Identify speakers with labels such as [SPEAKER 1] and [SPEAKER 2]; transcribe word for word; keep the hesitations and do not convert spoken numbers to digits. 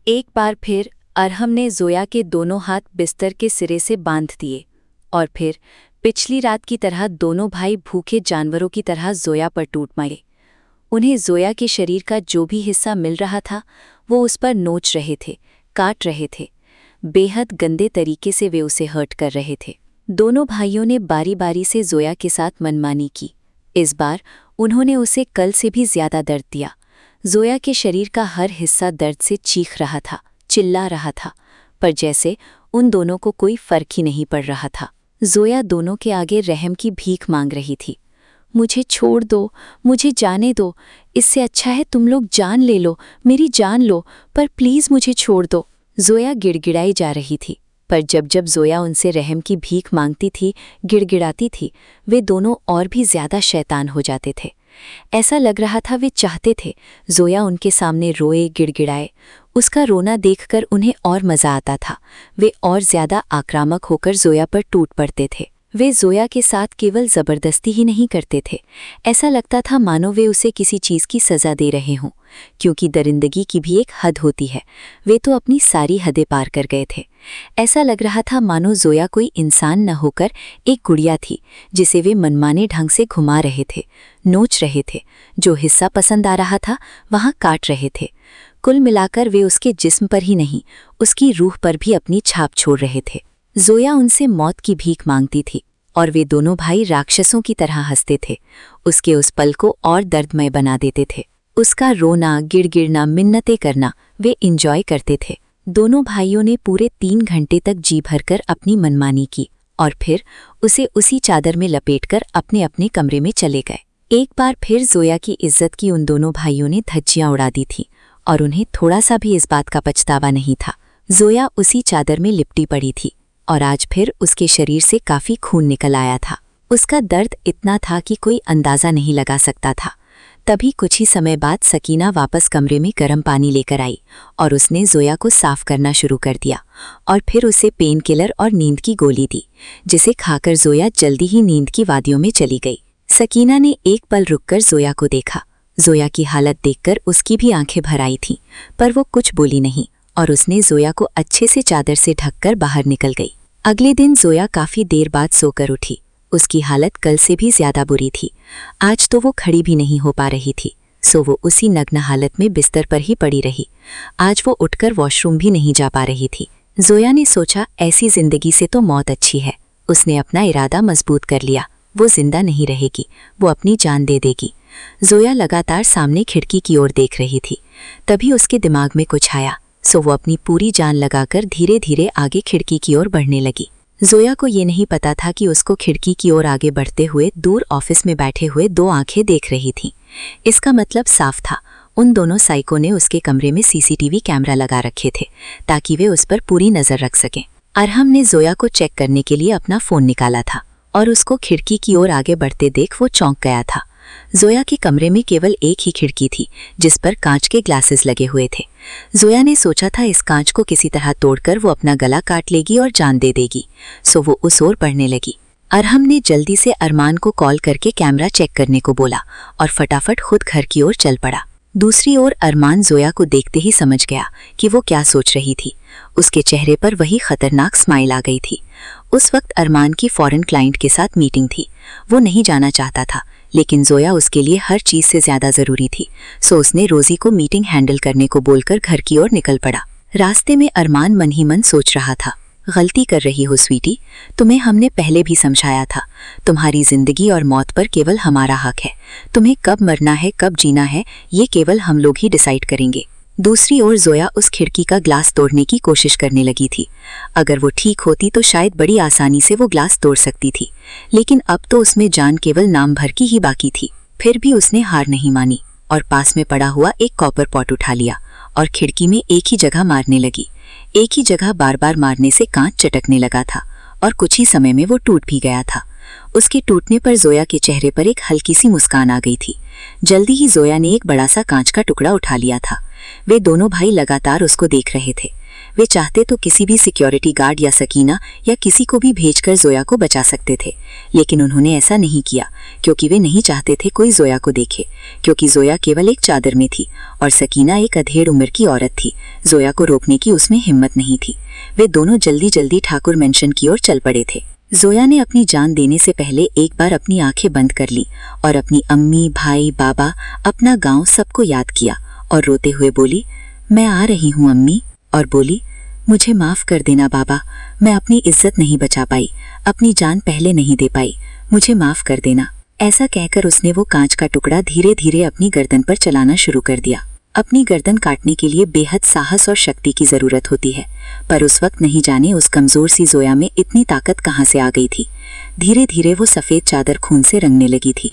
[SPEAKER 1] एक बार फिर अरहम ने जोया के दोनों हाथ बिस्तर के सिरे से बांध दिए और फिर पिछली रात की तरह दोनों भाई भूखे जानवरों की तरह जोया पर टूट पड़े। उन्हें जोया के शरीर का जो भी हिस्सा मिल रहा था वो उस पर नोच रहे थे, काट रहे थे। बेहद गंदे तरीके से वे उसे हर्ट कर रहे थे। दोनों भाइयों ने बारी बारी से जोया के साथ मनमानी की। इस बार उन्होंने उसे कल से भी ज्यादा दर्द दिया। जोया के शरीर का हर हिस्सा दर्द से चीख रहा था, चिल्ला रहा था, पर जैसे उन दोनों को कोई फर्क ही नहीं पड़ रहा था। जोया दोनों के आगे रहम की भीख मांग रही थी। मुझे छोड़ दो, मुझे जाने दो, इससे अच्छा है तुम लोग जान ले लो, मेरी जान लो, पर प्लीज़ मुझे छोड़ दो। जोया गिड़गिड़ाई जा रही थी, पर जब जब जोया उनसे रहम की भीख मांगती थी, गिड़गिड़ाती थी, वे दोनों और भी ज्यादा शैतान हो जाते थे। ऐसा लग रहा था वे चाहते थे जोया उनके सामने रोए, गिड़गिड़ाए। उसका रोना देखकर उन्हें और मज़ा आता था। वे और ज़्यादा आक्रामक होकर जोया पर टूट पड़ते थे। वे जोया के साथ केवल ज़बरदस्ती ही नहीं करते थे, ऐसा लगता था मानो वे उसे किसी चीज़ की सज़ा दे रहे हों, क्योंकि दरिंदगी की भी एक हद होती है। वे तो अपनी सारी हदें पार कर गए थे। ऐसा लग रहा था मानो जोया कोई इंसान न होकर एक गुड़िया थी जिसे वे मनमाने ढंग से घुमा रहे थे, नोच रहे थे। जो हिस्सा पसंद आ रहा था वहाँ काट रहे थे। कुल मिलाकर वे उसके जिस्म पर ही नहीं, उसकी रूह पर भी अपनी छाप छोड़ रहे थे। जोया उनसे मौत की भीख मांगती थी और वे दोनों भाई राक्षसों की तरह हंसते थे, उसके उस पल को और दर्दमय बना देते थे। उसका रोना, गिड़गिड़ना, मिन्नतें करना वे इंजॉय करते थे। दोनों भाइयों ने पूरे तीन घंटे तक जी भरकर अपनी मनमानी की और फिर उसे उसी चादर में लपेटकर अपने अपने कमरे में चले गए। एक बार फिर जोया की इज्जत की उन दोनों भाइयों ने धज्जियां उड़ा दी थीं और उन्हें थोड़ा सा भी इस बात का पछतावा नहीं था। जोया उसी चादर में लिपटी पड़ी थी और आज फिर उसके शरीर से काफ़ी खून निकल आया था। उसका दर्द इतना था कि कोई अंदाज़ा नहीं लगा सकता था। तभी कुछ ही समय बाद सकीना वापस कमरे में गर्म पानी लेकर आई और उसने जोया को साफ करना शुरू कर दिया और फिर उसे पेन किलर और नींद की गोली दी, जिसे खाकर जोया जल्दी ही नींद की वादियों में चली गई। सकीना ने एक पल रुककर जोया को देखा। जोया की हालत देखकर उसकी भी आंखें भर आई थीं, पर वो कुछ बोली नहीं और उसने जोया को अच्छे से चादर से ढककर बाहर निकल गई। अगले दिन जोया काफ़ी देर बाद सोकर उठी। उसकी हालत कल से भी ज्यादा बुरी थी। आज तो वो खड़ी भी नहीं हो पा रही थी, सो वो उसी नग्न हालत में बिस्तर पर ही पड़ी रही। आज वो उठकर वॉशरूम भी नहीं जा पा रही थी। जोया ने सोचा ऐसी जिंदगी से तो मौत अच्छी है। उसने अपना इरादा मजबूत कर लिया। वो जिंदा नहीं रहेगी, वो अपनी जान दे देगी। जोया लगातार सामने खिड़की की ओर देख रही थी। तभी उसके दिमाग में कुछ आया, सो वो अपनी पूरी जान लगाकर धीरे धीरे आगे खिड़की की ओर बढ़ने लगी। जोया को ये नहीं पता था कि उसको खिड़की की ओर आगे बढ़ते हुए दूर ऑफिस में बैठे हुए दो आंखें देख रही थीं। इसका मतलब साफ था, उन दोनों साइको ने उसके कमरे में सीसीटीवी कैमरा लगा रखे थे ताकि वे उस पर पूरी नज़र रख सकें। अरहम ने जोया को चेक करने के लिए अपना फ़ोन निकाला था और उसको खिड़की की ओर आगे बढ़ते देख वो चौंक गया था। जोया के कमरे में केवल एक ही खिड़की थी जिस पर कांच के ग्लासेस लगे हुए थे। जोया ने सोचा था इस कांच को किसी तरह तोड़कर वो अपना गला काट लेगी और जान दे देगी, सो वो उस ओर बढ़ने लगी। अरहम ने जल्दी से अरमान को कॉल करके कैमरा चेक करने को बोला और फटाफट खुद घर की ओर चल पड़ा। दूसरी ओर अरमान जोया को देखते ही समझ गया कि वो क्या सोच रही थी। उसके चेहरे पर वही खतरनाक स्माइल आ गई थी। उस वक्त अरमान की फॉरेन क्लाइंट के साथ मीटिंग थी। वो नहीं जाना चाहता था, लेकिन जोया उसके लिए हर चीज़ से ज़्यादा ज़रूरी थी, सो उसने रोज़ी को मीटिंग हैंडल करने को बोलकर घर की ओर निकल पड़ा। रास्ते में अरमान मन ही मन सोच रहा था, गलती कर रही हो स्वीटी, तुम्हें हमने पहले भी समझाया था। तुम्हारी जिंदगी और मौत पर केवल हमारा हक है। तुम्हें कब मरना है, कब जीना है, ये केवल हम लोग ही डिसाइड करेंगे। दूसरी ओर जोया उस खिड़की का ग्लास तोड़ने की कोशिश करने लगी थी। अगर वो ठीक होती तो शायद बड़ी आसानी से वो ग्लास तोड़ सकती थी, लेकिन अब तो उसमें जान केवल नाम भर की ही बाकी थी। फिर भी उसने हार नहीं मानी और पास में पड़ा हुआ एक कॉपर पॉट उठा लिया और खिड़की में एक ही जगह मारने लगी। एक ही जगह बार बार मारने से कांच चटकने लगा था और कुछ ही समय में वो टूट भी गया था। उसके टूटने पर जोया के चेहरे पर एक हल्की सी मुस्कान आ गई थी। जल्दी ही जोया ने एक बड़ा सा कांच का टुकड़ा उठा लिया था। वे दोनों भाई लगातार उसको देख रहे थे।
[SPEAKER 2] वे चाहते तो किसी भी सिक्योरिटी गार्ड या सकीना या किसी को भी भेजकर जोया को बचा सकते थे, लेकिन उन्होंने ऐसा नहीं किया क्योंकि वे नहीं चाहते थे कोई जोया को देखे, क्योंकि जोया केवल एक चादर में थी और सकीना एक अधेड़ उम्र की औरत थी। जोया को रोकने की उसमें हिम्मत नहीं थी। वे दोनों जल्दी जल्दी ठाकुर मेंशन की ओर चल पड़े थे। जोया ने अपनी जान देने से पहले एक बार अपनी आंखें बंद कर ली और अपनी अम्मी, भाई, बाबा, अपना गांव सबको याद किया और रोते हुए बोली, मैं आ रही हूँ अम्मी। और बोली, मुझे माफ कर देना बाबा, मैं अपनी इज्जत नहीं बचा पाई, अपनी जान पहले नहीं दे पाई, मुझे माफ कर देना। ऐसा कहकर उसने वो कांच का टुकड़ा धीरे धीरे अपनी गर्दन पर चलाना शुरू कर दिया। अपनी गर्दन काटने के लिए बेहद साहस और शक्ति की जरूरत होती है, पर उस वक्त नहीं जाने उस कमजोर सी जोया में इतनी ताकत कहाँ से आ गई थी। धीरे धीरे वो सफेद चादर खून से रंगने लगी थी